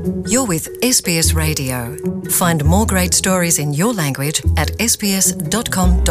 You're with SBS Radio. Find more great stories in your language at sbs.com.au.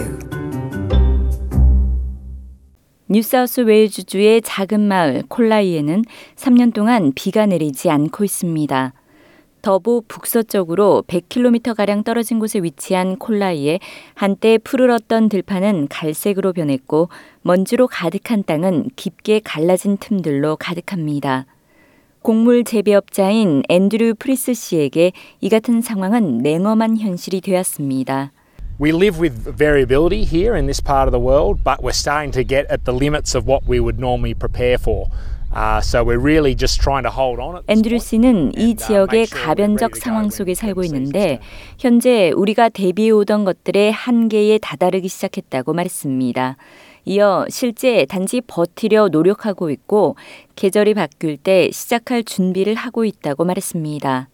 뉴사우스웨일즈주의 작은 마을 콜라이에는 3년 동안 비가 내리지 않고 있습니다. 더보 북서쪽으로 100km가량 떨어진 곳에 위치한 콜라이에 한때 푸르렀던 들판은 갈색으로 변했고 먼지로 가득한 땅은 깊게 갈라진 틈들로 가득합니다. 곡물 재배업자인 앤드류 프리스 씨에게 이 같은 상황은 냉엄한 현실이 되었습니다. We live with variability here in this part of the world, but we're starting to get at the limits of what we would normally prepare for. So we're really just trying to hold on. 앤드류 씨는 이 지역의 가변적 상황 속에 살고 있는데 현재 우리가 대비해오던 것들의 한계에 다다르기 시작했다고 말했습니다. 이어 실제 단지 버티려 노력하고 있고 계절이 바뀔 때 시작할 준비를 하고 있다고 말했습니다.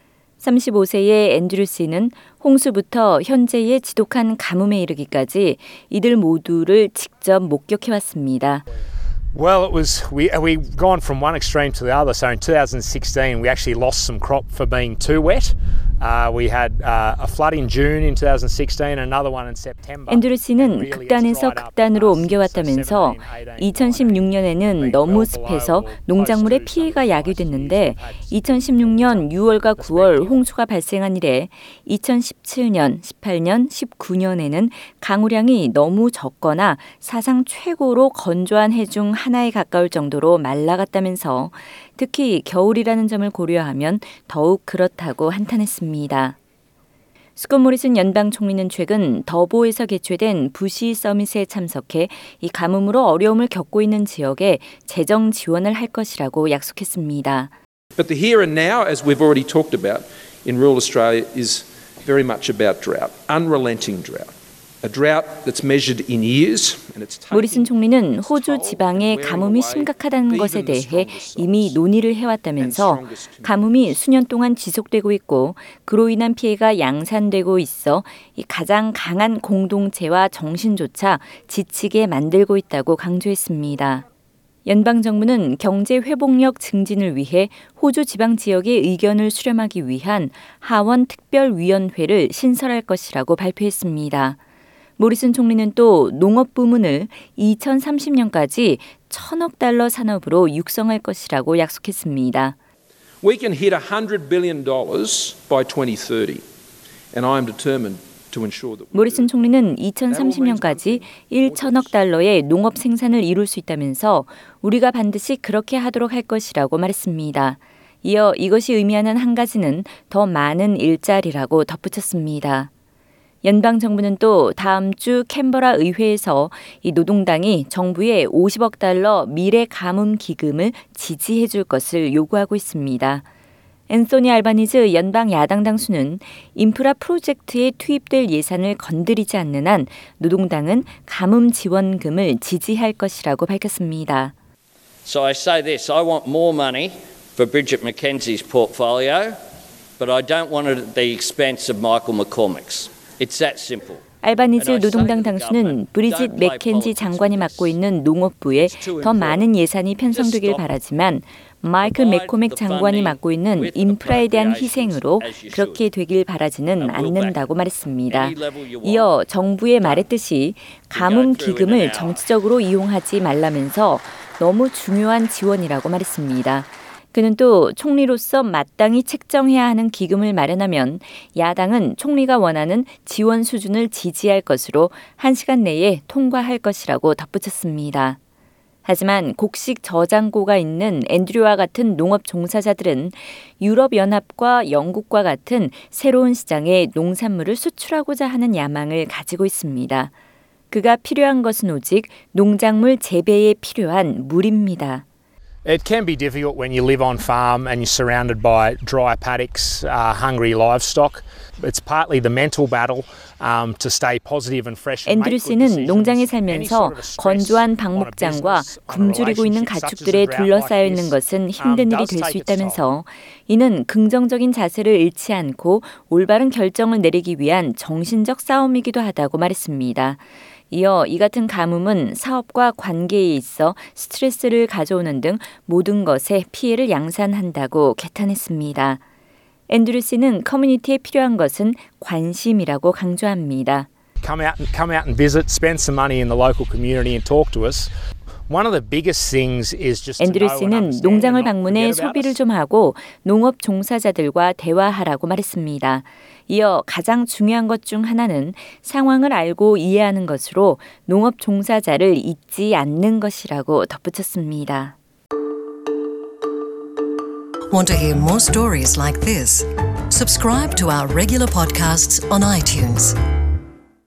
35세의 앤드류 씨는 홍수부터 현재의 지독한 가뭄에 이르기까지 이들 모두를 직접 목격해왔습니다. Well, we've gone from one extreme to the other. So in 2016, we actually lost some crop for being too wet. We had a flood in June in 2016, another one in September. 앤드류 씨는 극단에서 극단으로 옮겨왔다면서 2016년에는 너무 습해서 농작물에 피해가 야기됐는데 2016년 6월과 9월 홍수가 발생한 이래 2017년, 18년, 19년에는 강우량이 너무 적거나 사상 최고로 건조한 해 중 하나에 가까울 정도로 말라갔다면서 특히 겨울이라는 점을 고려하면 더욱 그렇다고 한탄했습니다. 스콧 모리슨 연방 총리는 최근 더보에서 개최된 부시 서밋에 참석해 이 가뭄으로 어려움을 겪고 있는 지역에 재정 지원을 할 것이라고 약속했습니다. But the here and now, as we've already talked about in rural Australia, is very much about drought, unrelenting drought. A drought that's measured in years. 모리슨 총리는 호주 지방의 가뭄이 심각하다는 것에 대해 이미 논의를 해왔다면서 가뭄이 수년 동안 지속되고 있고 그로 인한 피해가 양산되고 있어 이 가장 강한 공동체와 정신조차 지치게 만들고 있다고 강조했습니다. 연방정부는 경제 회복력 증진을 위해 호주 지방 지역의 의견을 수렴하기 위한 하원 특별위원회를 신설할 것이라고 발표했습니다. 모리슨 총리는 또 농업 부문을 2030년까지 $1,000억 산업으로 육성할 것이라고 약속했습니다. We can hit $100 billion by 2030, and I am determined to ensure that. 모리슨 총리는 2030년까지 $1,000억 농업 생산을 이룰 수 있다면서 우리가 반드시 그렇게 하도록 할 것이라고 말했습니다. 이어 이것이 의미하는 한 가지는 더 많은 일자리라고 덧붙였습니다. 연방정부는 또 다음 주 캔버라 의회에서 이 노동당이 정부에 $50억 미래 가뭄 기금을 지지해 줄 것을 요구하고 있습니다. 앤소니 알바니즈 연방 야당 당수는 인프라 프로젝트에 투입될 예산을 건드리지 않는 한 노동당은 가뭄 지원금을 지지할 것이라고 밝혔습니다. So I say this, I want more money for Bridget McKenzie's portfolio, but I don't want it at the expense of Michael McCormick's. It's that simple. 알바니즈 노동당 당수는 브리짓 맥켄지 장관이 맡고 있는 농업부에 더 많은 예산이 편성되길 바라지만 마이클 맥코맥 장관이 맡고 있는 인프라에 대한 희생으로 그렇게 되길 바라지는 않는다고 말했습니다. 이어 정부의 말했듯이 가뭄 기금을 정치적으로 이용하지 말라면서 너무 중요한 지원이라고 말했습니다. 그는 또 총리로서 마땅히 책정해야 하는 기금을 마련하면 야당은 총리가 원하는 지원 수준을 지지할 것으로 1시간 내에 통과할 것이라고 덧붙였습니다. 하지만 곡식 저장고가 있는 앤드류와 같은 농업 종사자들은 유럽연합과 영국과 같은 새로운 시장에 농산물을 수출하고자 하는 야망을 가지고 있습니다. 그가 필요한 것은 오직 농작물 재배에 필요한 물입니다. It can be difficult when you live on farm and you're surrounded by dry paddocks, hungry livestock. It's partly the mental battle to stay positive and fresh. 앤드류 씨는 농장에 살면서 건조한 방목장과 굶주리고 있는 가축들에 둘러싸여 있는 것은 힘든 일이 될 수 있다면서 이는 긍정적인 자세를 잃지 않고 올바른 결정을 내리기 위한 정신적 싸움이기도 하다고 말했습니다. 이어 이 같은 가뭄은 사업과 관계에 있어 스트레스를 가져오는 등 모든 것에 피해를 양산한다고 개탄했습니다. 앤드류 씨는 커뮤니티에 필요한 것은 관심이라고 강조합니다. Come out and visit, spend some money in the local community and talk to us. One of the biggest things is just to 앤드류 know and 씨는 understand 농장을 and not 방문해 forget about 소비를 us. 좀 하고 농업 종사자들과 대화하라고 말했습니다. 이어 가장 중요한 것 중 하나는 상황을 알고 이해하는 것으로 농업 종사자를 잊지 않는 것이라고 덧붙였습니다. Want to hear more stories like this? Subscribe to our regular podcasts on iTunes.